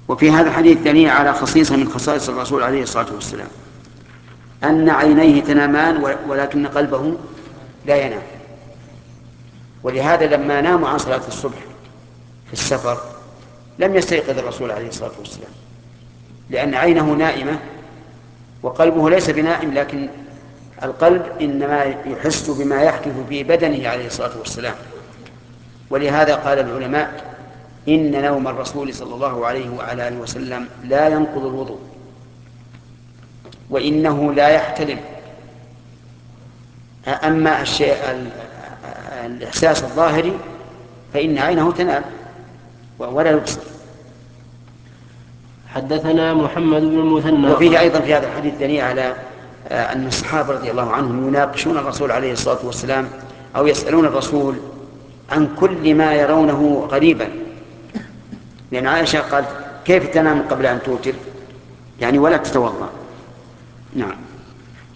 وفي هذا الحديث دليل على خصيصة من خصائص الرسول عليه الصلاة والسلام، أن عينيه تنامان ولكن قلبه لا ينام. ولهذا لما ناموا عن صلاة الصبح في السفر لم يستيقظ الرسول عليه الصلاة والسلام، لأن عينه نائمة وقلبه ليس بنائم، لكن القلب إنما يحس بما يحدث في بدنه عليه الصلاة والسلام. ولهذا قال العلماء إن نوم الرسول صلى الله عليه وعلى آله وسلم لا ينقض الوضوء، وإنه لا يحتلم. أما الإحساس الظاهري فإن عينه تنام ولا يبصر. حدثنا محمد بن المثنى. وفيه أيضا في هذا الحديث دليل على أن الصحابة رضي الله عنهم يناقشون الرسول عليه الصلاة والسلام أو يسألون الرسول عن كل ما يرونه غريبا. لأن عائشة قالت كيف تنام قبل أن توتر؟ يعني ولا تتوضأ. نعم.